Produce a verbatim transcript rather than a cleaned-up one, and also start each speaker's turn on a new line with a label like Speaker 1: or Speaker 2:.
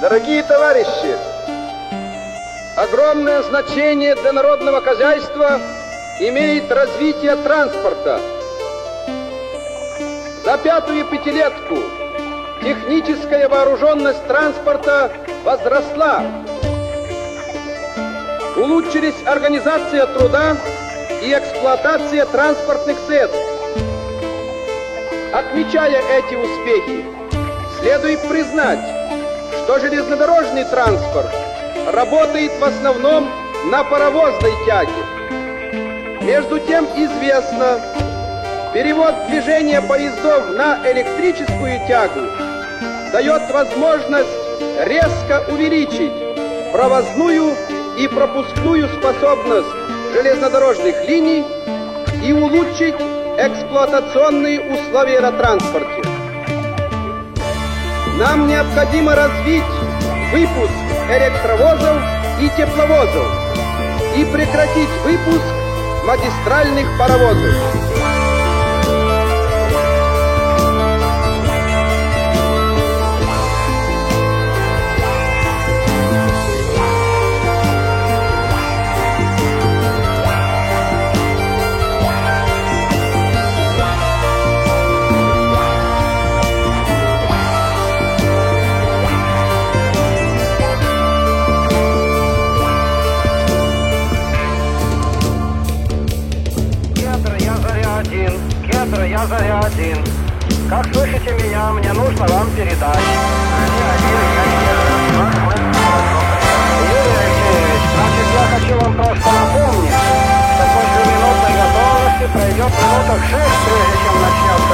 Speaker 1: Дорогие товарищи, огромное значение для народного хозяйства имеет развитие транспорта. За пятую пятилетку техническая вооруженность транспорта возросла. Улучшились организация труда и эксплуатация транспортных средств. Отмечая эти успехи, следует признать, что железнодорожный транспорт работает в основном на паровозной тяге. Между тем известно, перевод движения поездов на электрическую тягу дает возможность резко увеличить провозную и пропускную способность железнодорожных линий и улучшить эксплуатационные условия на транспорте. Нам необходимо развить выпуск электровозов и тепловозов и прекратить выпуск магистральных паровозов.
Speaker 2: Я Заря один. Как слышите меня, мне нужно вам передать. Юрий Алексеевич, значит, я хочу вам просто напомнить, что после минутной готовности пройдет минуток шесть, прежде чем начнется